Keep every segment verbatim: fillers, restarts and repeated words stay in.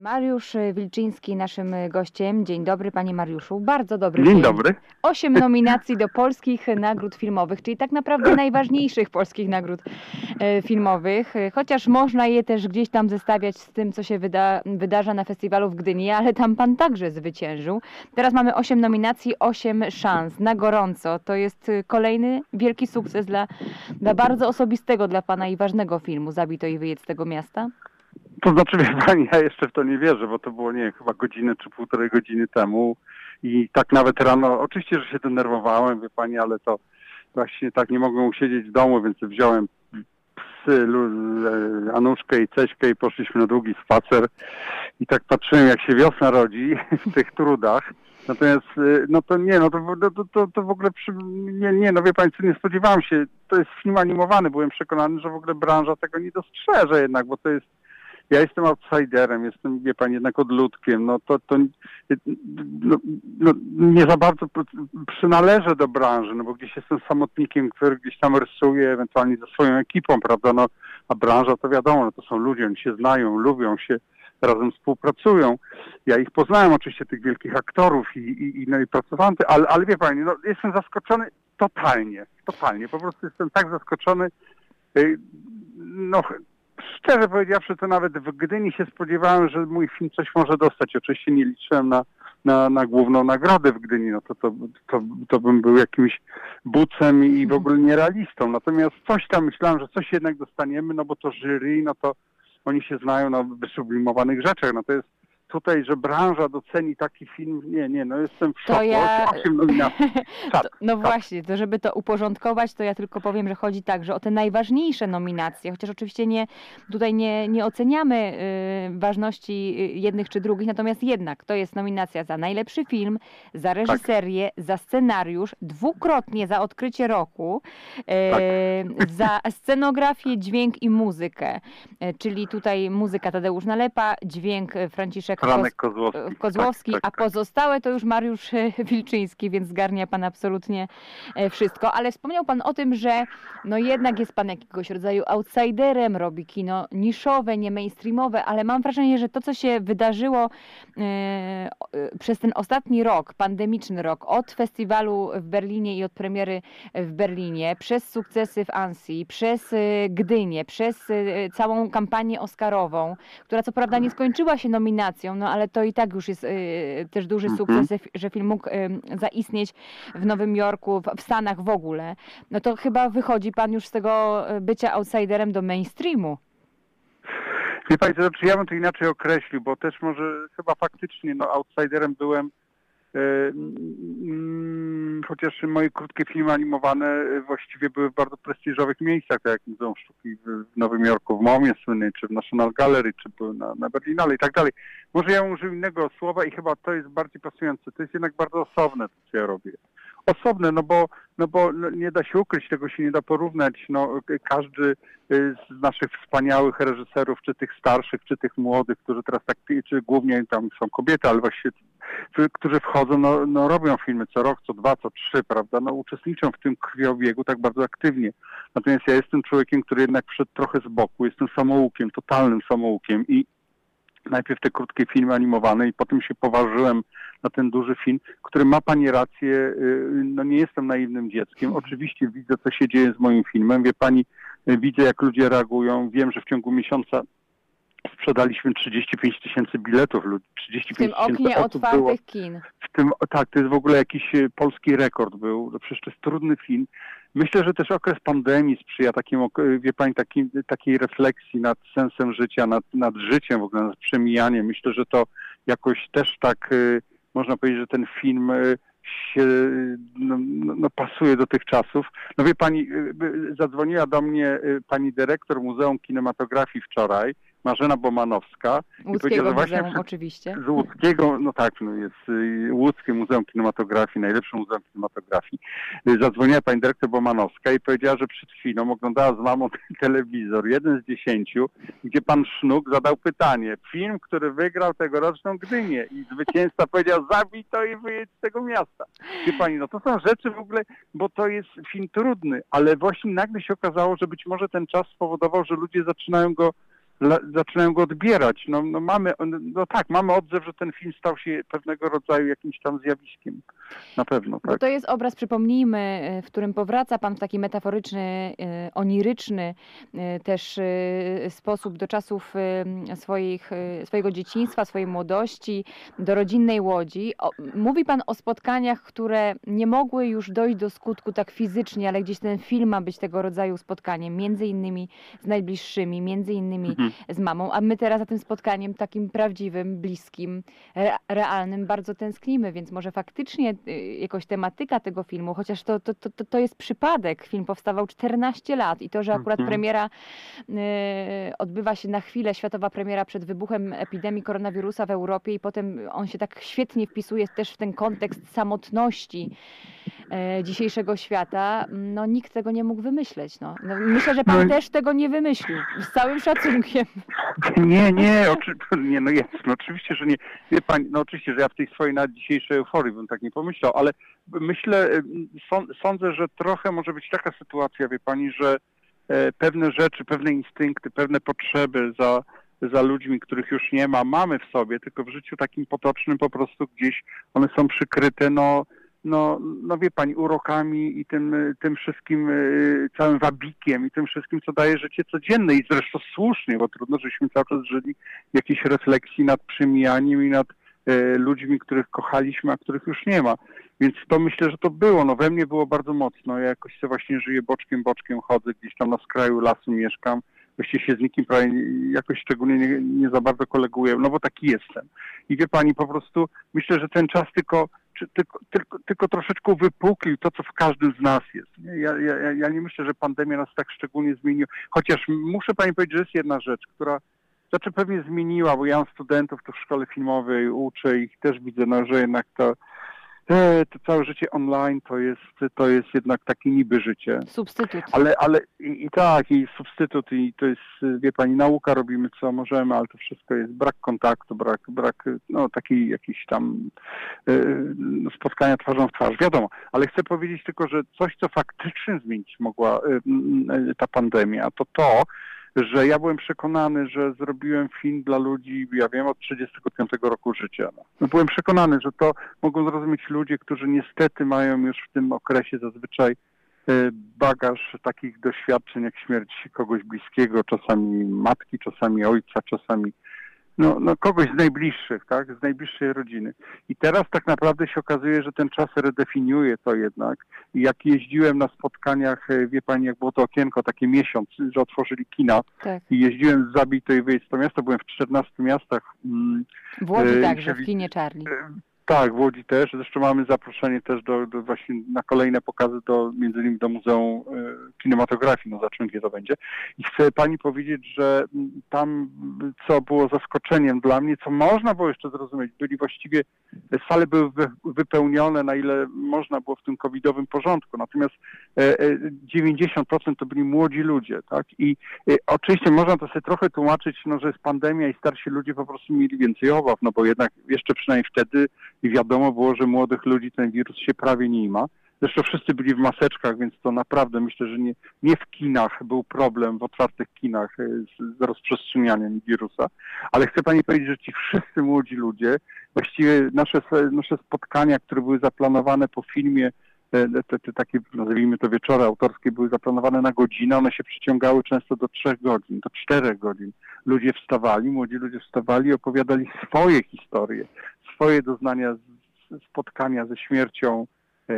Mariusz Wilczyński naszym gościem. Dzień dobry, panie Mariuszu. Bardzo dobry Dzień dzień. dobry. Osiem nominacji do polskich nagród filmowych, czyli tak naprawdę najważniejszych polskich nagród e, filmowych. Chociaż można je też gdzieś tam zestawiać z tym, co się wyda, wydarza na festiwalu w Gdyni, ale tam pan także zwyciężył. Teraz mamy osiem nominacji, osiem szans. Na gorąco. To jest kolejny wielki sukces dla, dla bardzo osobistego dla pana i ważnego filmu Zabito i wyjedź z tego miasta. To znaczy, wie pani, ja jeszcze w to nie wierzę, bo to było, nie wiem, chyba godzinę czy półtorej godziny temu i tak nawet rano, oczywiście, że się denerwowałem, wie pani, ale to właśnie tak nie mogłem usiedzieć w domu, więc wziąłem psy, Anuszkę i Ceśkę i poszliśmy na długi spacer i tak patrzyłem, jak się wiosna rodzi w tych trudach. Natomiast, no to nie, no to, to, to, to w ogóle, przy, nie, nie, no wie pani co, nie spodziewałem się, to jest film animowany, byłem przekonany, że w ogóle branża tego nie dostrzeże jednak, bo to jest, ja jestem outsiderem, jestem, wie pani, jednak odludkiem, no to, to no, no, nie za bardzo przynależę do branży, no bo gdzieś jestem samotnikiem, który gdzieś tam rysuje, ewentualnie ze swoją ekipą, prawda, no a branża to wiadomo, no to są ludzie, oni się znają, lubią się, razem współpracują. Ja ich poznałem oczywiście, tych wielkich aktorów i, i, i no i pracowałem, ale, ale wie pani, no jestem zaskoczony totalnie, totalnie, po prostu jestem tak zaskoczony, no szczerze powiedziawszy, to nawet w Gdyni się spodziewałem, że mój film coś może dostać. Oczywiście nie liczyłem na, na, na główną nagrodę w Gdyni, no to, to, to, to bym był jakimś bucem i w ogóle nierealistą. Natomiast coś tam myślałem, że coś jednak dostaniemy, no bo to jury, no to oni się znają na wysublimowanych rzeczach. No to jest tutaj, że branża doceni taki film, nie, nie, no jestem w szoku. To ja... Czad, to, no czad. właśnie, to żeby to uporządkować, to ja tylko powiem, że chodzi także o te najważniejsze nominacje, chociaż oczywiście nie, tutaj nie, nie oceniamy y, ważności jednych czy drugich, natomiast jednak to jest nominacja za najlepszy film, za reżyserię, tak. za scenariusz, dwukrotnie za odkrycie roku, y, tak. za scenografię, dźwięk i muzykę, y, czyli tutaj muzyka Tadeusz Nalepa, dźwięk Franciszek Franek Kozłowski, Kozłowski tak, tak, a pozostałe to już Mariusz Wilczyński, więc zgarnia pan absolutnie wszystko. Ale wspomniał pan o tym, że no jednak jest pan jakiegoś rodzaju outsiderem, robi kino niszowe, nie mainstreamowe, ale mam wrażenie, że to, co się wydarzyło e, przez ten ostatni rok, pandemiczny rok, od festiwalu w Berlinie i od premiery w Berlinie, przez sukcesy w Annecy, przez Gdynię, przez całą kampanię oscarową, która co prawda nie skończyła się nominacją, no ale to i tak już jest y, też duży sukces, mm-hmm. że film mógł y, zaistnieć w Nowym Jorku, w, w Stanach w ogóle. No to chyba wychodzi pan już z tego bycia outsiderem do mainstreamu. Wie pani, to znaczy ja bym to inaczej określił, bo też może chyba faktycznie no, outsiderem byłem, y, y, chociaż moje krótkie filmy animowane właściwie były w bardzo prestiżowych miejscach, tak jak Muzeum Sztuki w Nowym Jorku, w MoMie słynnej, czy w National Gallery, czy były na, na Berlinale i tak dalej. Może ja użył innego słowa i chyba to jest bardziej pasujące. To jest jednak bardzo osobne, to co ja robię. Osobne, no bo, no bo no nie da się ukryć, tego się nie da porównać. No, każdy z naszych wspaniałych reżyserów, czy tych starszych, czy tych młodych, którzy teraz tak, czy głównie tam są kobiety, ale właściwie którzy wchodzą, no, no robią filmy co rok, co dwa, co trzy, prawda, no uczestniczą w tym krwiobiegu tak bardzo aktywnie. Natomiast ja jestem człowiekiem, który jednak wszedł trochę z boku, jestem samoukiem, totalnym samoukiem i najpierw te krótkie filmy animowane i potem się poważyłem na ten duży film, który ma pani rację, no nie jestem naiwnym dzieckiem. Oczywiście widzę, co się dzieje z moim filmem. Wie pani, widzę, jak ludzie reagują. Wiem, że w ciągu miesiąca sprzedaliśmy trzydzieści pięć tysięcy biletów. trzydzieści pięć w tym oknie otwartych było. kin. W tym, tak, to jest w ogóle jakiś polski rekord był. Przecież to jest trudny film. Myślę, że też okres pandemii sprzyja takim, wie pani, takim, takiej refleksji nad sensem życia, nad, nad życiem, w ogóle nad przemijaniem. Myślę, że to jakoś też tak, można powiedzieć, że ten film się no, no, pasuje do tych czasów. No wie pani, zadzwoniła do mnie pani dyrektor Muzeum Kinematografii wczoraj, Marzena Bomanowska. Łódzkiego i Muzeum właśnie, oczywiście. Z Łódzkiego, no tak, no jest Łódzkie Muzeum Kinematografii, najlepsze Muzeum Kinematografii. Zadzwoniła pani dyrektor Bomanowska i powiedziała, że przed chwilą oglądała z mamą telewizor, jeden z dziesięciu, gdzie pan Sznuk zadał pytanie. Film, który wygrał tegoroczną Gdynię i zwycięzca powiedział, zabij to i wyjedź z tego miasta. Wie pani, no to są rzeczy w ogóle, bo to jest film trudny, ale właśnie nagle się okazało, że być może ten czas spowodował, że ludzie zaczynają go la, zaczynają go odbierać. No, no mamy, no tak, mamy odzew, że ten film stał się pewnego rodzaju jakimś tam zjawiskiem. Na pewno, tak. Bo to jest obraz, przypomnijmy, w którym powraca pan w taki metaforyczny, oniryczny też sposób do czasów swoich, swojego dzieciństwa, swojej młodości, do rodzinnej Łodzi. Mówi pan o spotkaniach, które nie mogły już dojść do skutku tak fizycznie, ale gdzieś ten film ma być tego rodzaju spotkaniem, między innymi z najbliższymi, między innymi mhm. z mamą, a my teraz za tym spotkaniem takim prawdziwym, bliskim, re realnym bardzo tęsknimy, więc może faktycznie jakoś tematyka tego filmu, chociaż to, to, to, to jest przypadek. Film powstawał czternaście lat i to, że akurat premiera y, odbywa się na chwilę, światowa premiera przed wybuchem epidemii koronawirusa w Europie i potem on się tak świetnie wpisuje też w ten kontekst samotności y, dzisiejszego świata, no nikt tego nie mógł wymyśleć. No. No, myślę, że pan no, też tego nie wymyślił. Z całym szacunkiem. Nie, nie, oczy, nie no jest, no oczywiście, że nie. Wie pani, no oczywiście, że ja w tej swojej nawet dzisiejszej euforii bym tak nie pomyślał, ale myślę, sądzę, że trochę może być taka sytuacja, wie pani, że pewne rzeczy, pewne instynkty, pewne potrzeby za, za ludźmi, których już nie ma, mamy w sobie, tylko w życiu takim potocznym po prostu gdzieś one są przykryte, no, no, no wie pani, urokami i tym, tym wszystkim całym wabikiem i tym wszystkim, co daje życie codzienne i zresztą słusznie, bo trudno, żeśmy cały czas żyli w jakiejś refleksji nad przemijaniem i nad e, ludźmi, których kochaliśmy, a których już nie ma. Więc to myślę, że to było. No we mnie było bardzo mocno. Ja jakoś sobie właśnie żyję boczkiem, boczkiem chodzę, gdzieś tam na skraju lasu mieszkam. Właściwie się z nikim prawie jakoś szczególnie nie, nie za bardzo koleguję, no bo taki jestem. I wie pani, po prostu myślę, że ten czas tylko, czy, tylko, tylko, tylko troszeczkę wypuklił to, co w każdym z nas jest. Ja, ja, ja nie myślę, że pandemia nas tak szczególnie zmieniła. Chociaż muszę pani powiedzieć, że jest jedna rzecz, która znaczy pewnie zmieniła, bo ja mam studentów tu w szkole filmowej, uczę ich, też widzę, no, że jednak to to całe życie online to jest, to jest jednak takie niby życie. Substytut. Ale, ale i, i tak, i substytut, i to jest, wie pani, nauka, robimy co możemy, ale to wszystko jest brak kontaktu, brak, brak no takiej jakiejś tam y, spotkania twarzą w twarz, wiadomo. Ale chcę powiedzieć tylko, że coś, co faktycznie zmienić mogła y, y, ta pandemia, to to, że ja byłem przekonany, że zrobiłem film dla ludzi, ja wiem, od trzydziestego piątego roku życia. No. Byłem przekonany, że to mogą zrozumieć ludzie, którzy niestety mają już w tym okresie zazwyczaj bagaż takich doświadczeń jak śmierć kogoś bliskiego, czasami matki, czasami ojca, czasami no, no kogoś z najbliższych, tak, z najbliższej rodziny. I teraz tak naprawdę się okazuje, że ten czas redefiniuje to jednak. I jak jeździłem na spotkaniach, wie pani, jak było to okienko, takie miesiąc, że otworzyli kina tak. I jeździłem z Zabito i wyjeźdź to miasto, byłem w czternastu miastach. W Łodzi e, także, w kinie Charlie. E, Tak, w Łodzi też. Zresztą mamy zaproszenie też do, do właśnie na kolejne pokazy, do, między innymi do Muzeum Kinematografii, no zobaczymy, gdzie to będzie. I chcę pani powiedzieć, że tam, co było zaskoczeniem dla mnie, co można było jeszcze zrozumieć, byli właściwie, sale były wypełnione, na ile można było w tym covidowym porządku, natomiast dziewięćdziesiąt procent to byli młodzi ludzie, tak? I oczywiście można to sobie trochę tłumaczyć, no, że jest pandemia i starsi ludzie po prostu mieli więcej obaw, no bo jednak jeszcze przynajmniej wtedy i wiadomo było, że młodych ludzi ten wirus się prawie nie ma. Zresztą wszyscy byli w maseczkach, więc to naprawdę myślę, że nie, nie w kinach był problem, w otwartych kinach z, z rozprzestrzenianiem wirusa. Ale chcę pani powiedzieć, że ci wszyscy młodzi ludzie, właściwie nasze, nasze spotkania, które były zaplanowane po filmie, te, te takie, nazwijmy to wieczory autorskie, były zaplanowane na godzinę, one się przyciągały często do trzech godzin, do czterech godzin. Ludzie wstawali, młodzi ludzie wstawali i opowiadali swoje historie, swoje doznania z spotkania ze śmiercią e,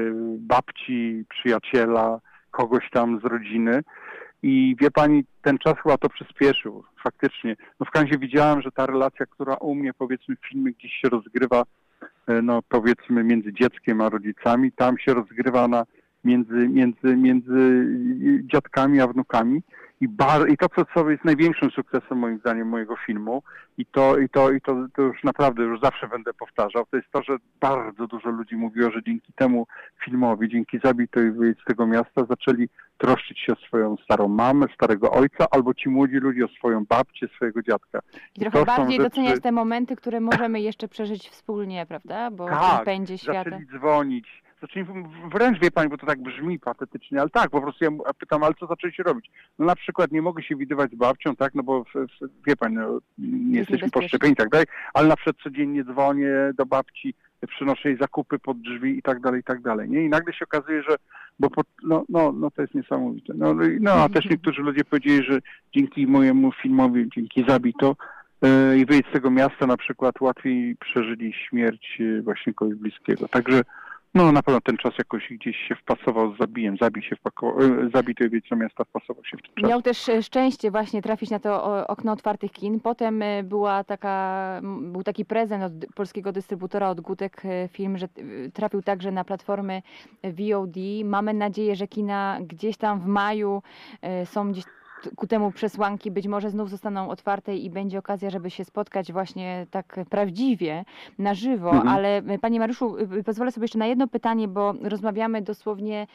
babci, przyjaciela, kogoś tam z rodziny. I wie pani, ten czas chyba to przyspieszył, faktycznie. No w końcu widziałem, że ta relacja, która u mnie, powiedzmy, w filmie gdzieś się rozgrywa, e, no powiedzmy, między dzieckiem a rodzicami, tam się rozgrywa na, między, między, między dziadkami a wnukami. I, bar, I to, co, co jest największym sukcesem moim zdaniem mojego filmu, i to, i to, i to, to już naprawdę, już zawsze będę powtarzał, to jest to, że bardzo dużo ludzi mówiło, że dzięki temu filmowi, dzięki Zabito i wyjść z tego miasta, zaczęli troszczyć się o swoją starą mamę, starego ojca, albo ci młodzi ludzie o swoją babcię, swojego dziadka. I trochę I bardziej rzeczy... doceniać te momenty, które możemy jeszcze przeżyć wspólnie, prawda? Bo tak, w pędzie świata. Zaczęli dzwonić, zaczęli, wręcz wie pani, bo to tak brzmi patetycznie, ale tak, po prostu ja pytam, ale co zaczęliście robić? No na przykład nie mogę się widywać z babcią, tak, no bo w, w, wie pani, no, nie jesteśmy po szczepieniu i tak dalej, ale na przykład codziennie dzwonię do babci, przynoszę jej zakupy pod drzwi i tak dalej, i tak dalej, nie? I nagle się okazuje, że, bo po, no, no, no to jest niesamowite. No, no a też niektórzy ludzie powiedzieli, że dzięki mojemu filmowi, dzięki Zabito yy, i wyjść z tego miasta na przykład łatwiej przeżyli śmierć yy, właśnie kogoś bliskiego. Także no na pewno ten czas jakoś gdzieś się wpasował z Zabijem. Zabij się wpakował, yy, Zabito i wyjść z miasta wpasował się w ten czas. Miał też szczęście właśnie trafić na to o- okno otwartych kin. Potem y, była taka, m, był taki prezent od dy- polskiego dystrybutora, od Gutek y, Film, że y, trafił także na platformy V O D. Mamy nadzieję, że kina gdzieś tam w maju y, są gdzieś t- ku temu przesłanki, być może znów zostaną otwarte i będzie okazja, żeby się spotkać właśnie tak prawdziwie, na żywo. Mhm. Ale y, panie Mariuszu, y, y, pozwolę sobie jeszcze na jedno pytanie, bo rozmawiamy dosłownie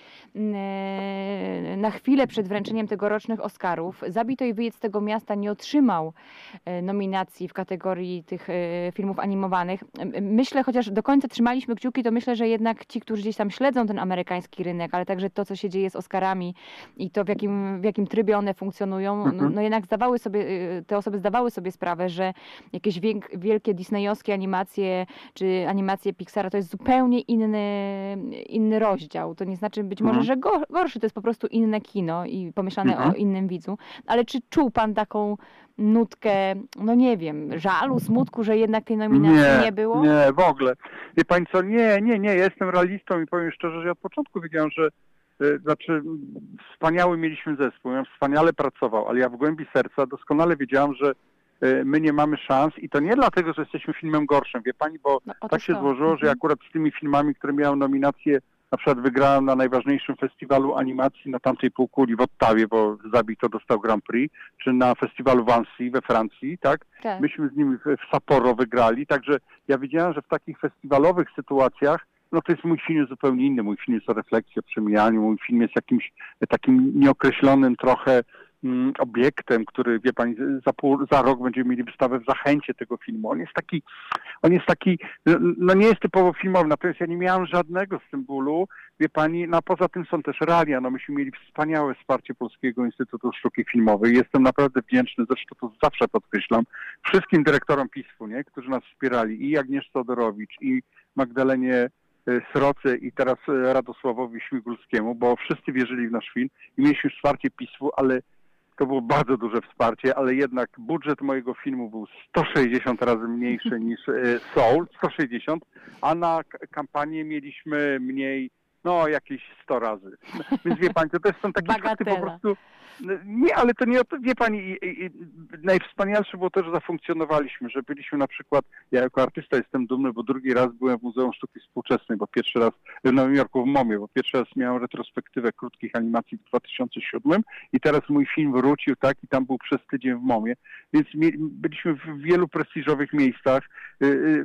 y, na chwilę przed wręczeniem tegorocznych Oscarów. Zabito i wyjazd z tego miasta nie otrzymał y, nominacji w kategorii tych y, filmów animowanych. Y, Myślę, chociaż do końca trzymaliśmy kciuki, to myślę, że jednak ci, którzy gdzieś tam śledzą ten amerykański rynek, ale także to, co się dzieje z Oscarami i to, w jakim, w jakim trybie one funkcjonują, no, Mhm. no jednak zdawały sobie, y, te osoby zdawały sobie sprawę, że jakieś wiek, wielkie disneyowskie animacje, czy animacje Pixara to jest zupełnie inny, inny rozdział. To nie znaczy być może, Mhm. że go, gorszy, to jest po prostu inne kino i pomyślane Mhm. o innym widzu. Ale czy czuł pan taką nutkę, no nie wiem, żalu, smutku, że jednak tej nominacji nie, było? Nie, w ogóle. Wie pani co, nie, nie, nie, ja jestem realistą i powiem szczerze, że ja od początku wiedziałem, że y, znaczy m, wspaniały mieliśmy zespół, ja wspaniale pracował, ale ja w głębi serca doskonale wiedziałem, że y, my nie mamy szans i to nie dlatego, że jesteśmy filmem gorszym, wie pani, bo No, otóż tak się to. złożyło, że Mhm. akurat z tymi filmami, które miały nominację, na przykład wygrałem na najważniejszym festiwalu animacji na tamtej półkuli w Ottawie, bo Zabito dostał Grand Prix, czy na festiwalu w Annecy we Francji, tak? Tak. Myśmy z nimi w, w Sapporo wygrali, także ja wiedziałem, że w takich festiwalowych sytuacjach, no to jest mój film jest zupełnie inny. Mój film jest o refleksji, o przemijaniu, mój film jest jakimś takim nieokreślonym trochę mm, obiektem, który, wie pani, za, pół, za rok będziemy mieli wystawę w Zachęcie tego filmu. On jest taki, on jest taki, no, no nie jest typowo filmowy, natomiast ja nie miałem żadnego z tym bólu, wie pani, no a poza tym są też realia, no myśmy mieli wspaniałe wsparcie Polskiego Instytutu Sztuki Filmowej. Jestem naprawdę wdzięczny, zresztą to zawsze podkreślam, wszystkim dyrektorom PiSF-u, nie, którzy nas wspierali, i Agnieszce Odorowicz, i Magdalenie e, Sroce, i teraz e, Radosławowi Śmigulskiemu, bo wszyscy wierzyli w nasz film i mieliśmy wsparcie PiSF-u, ale to było bardzo duże wsparcie, ale jednak budżet mojego filmu był sto sześćdziesiąt razy mniejszy niż e, Soul, sto sześćdziesiąt, a na k- kampanię mieliśmy mniej, no jakieś sto razy. Więc wie pani, to też są takie fakty po Bagatela. prostu. Nie, ale to nie o to, wie pani, i, i, i najwspanialsze było to, że zafunkcjonowaliśmy, że byliśmy na przykład, ja jako artysta jestem dumny, bo drugi raz byłem w Muzeum Sztuki Współczesnej, bo pierwszy raz w Nowym Jorku w MoMie, bo pierwszy raz miałem retrospektywę krótkich animacji w dwa tysiące siódmym i teraz mój film wrócił, tak, i tam był przez tydzień w MoMie, więc mie- byliśmy w wielu prestiżowych miejscach, y, y,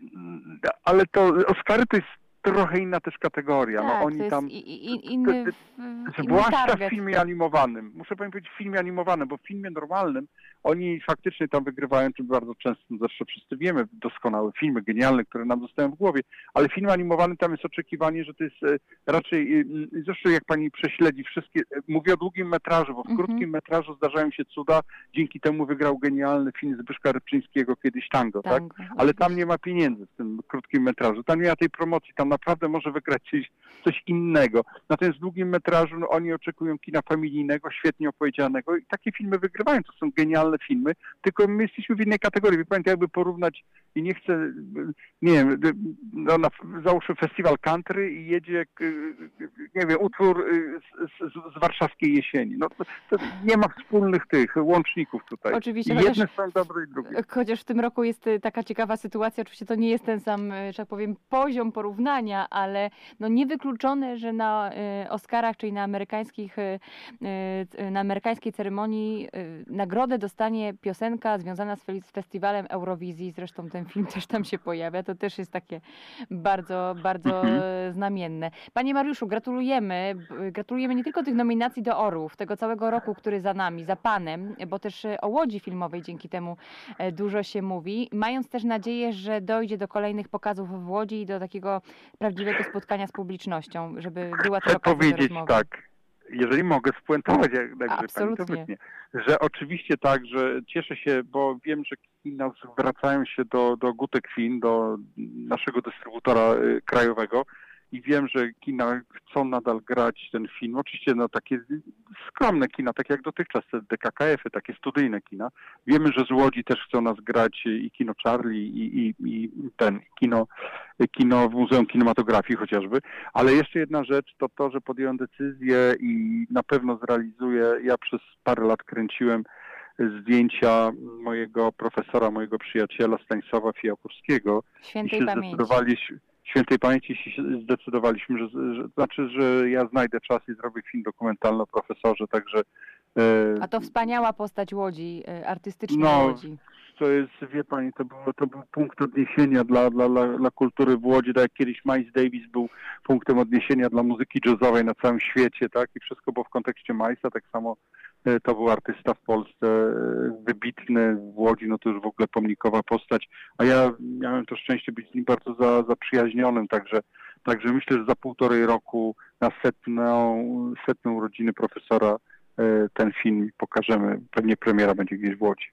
ale to Oscary to jest trochę inna też kategoria. Tak, no to oni jest tam, i, i, i- inny, w- inny zwłaszcza w target. filmie animowanym. Muszę pani powiedzieć w filmie animowanym, bo w filmie normalnym oni faktycznie tam wygrywają, czym bardzo często, zresztą wszyscy wiemy, doskonałe filmy, genialne, które nam zostają w głowie, ale film animowany tam jest oczekiwanie, że to jest e, raczej, e, zresztą jak pani prześledzi wszystkie, e, mówię o długim metrażu, bo w Mhm. krótkim metrażu zdarzają się cuda, dzięki temu wygrał genialny film Zbyszka Rybczyńskiego kiedyś Tango, tak? Tango, Ale tam oczywiście. nie ma pieniędzy w tym krótkim metrażu, tam nie ma tej promocji, tam naprawdę może wygrać coś, coś innego. Natomiast w długim metrażu no, oni oczekują kina familijnego, świetnie opowiedzianego i takie filmy wygrywają, to są genialne filmy, tylko my jesteśmy w innej kategorii. Wie pani, to jakby porównać i nie chcę, nie wiem, no, na, załóżmy festiwal country i jedzie, nie wiem, utwór z, z, z warszawskiej jesieni. No to, to nie ma wspólnych tych łączników tutaj. Oczywiście, I chociaż- jedne są dobre i drugie. Chociaż w tym roku jest y, taka ciekawa sytuacja, oczywiście to nie jest ten sam, y, że tak powiem, poziom porównania, ale no niewykluczone, że na y, Oscarach, czyli na amerykańskich, y, y, na amerykańskiej ceremonii y, nagrodę dostanie piosenka związana z, fe- z festiwalem Eurowizji. Zresztą ten film też tam się pojawia. To też jest takie bardzo, bardzo Mhm. znamienne. Panie Mariuszu, gratulujemy. B- Gratulujemy nie tylko tych nominacji do Orłów, tego całego roku, który za nami, za Panem, bo też e, o Łodzi Filmowej dzięki temu e, dużo się mówi, mając też nadzieję, że dojdzie do kolejnych pokazów w Łodzi i do takiego prawdziwego spotkania z publicznością, żeby była też Chcę okazja do powiedzieć rozmowy. tak, jeżeli mogę spuentować, jak jakże pani to Absolutnie. wytnie, że oczywiście tak, że cieszę się, bo wiem, że kina zwracają się do, do Gutek Film, do naszego dystrybutora y, krajowego i wiem, że kina chcą nadal grać ten film. Oczywiście no takie skromne kina, tak jak dotychczas te D K K F-y, takie studyjne kina. Wiemy, że z Łodzi też chcą nas grać i kino Charlie i, i, i ten kino, kino w Muzeum Kinematografii chociażby. Ale jeszcze jedna rzecz to to, że podjąłem decyzję i na pewno zrealizuję. Ja przez parę lat kręciłem zdjęcia mojego profesora, mojego przyjaciela Stanisława Fijałkowskiego i Świętej się pamięci. zdecydowaliśmy, świętej pamięci się zdecydowaliśmy, że, że znaczy, że ja znajdę czas i zrobię film dokumentalny o profesorze, także e, A to wspaniała postać Łodzi, e, artystycznej no, Łodzi. to jest, wie pani, to, było, to był punkt odniesienia dla, dla, dla, dla kultury w Łodzi, tak jak kiedyś Miles Davis był punktem odniesienia dla muzyki jazzowej na całym świecie, tak? I wszystko było w kontekście Milesa, tak samo e, to był artysta w Polsce, e, wybitny w Łodzi, no to już w ogóle pomnikowa postać, a ja miałem to szczęście być z nim bardzo za, zaprzyjaźnionym, także, także myślę, że za półtorej roku na setną, setną urodziny profesora e, ten film pokażemy, pewnie premiera będzie gdzieś w Łodzi.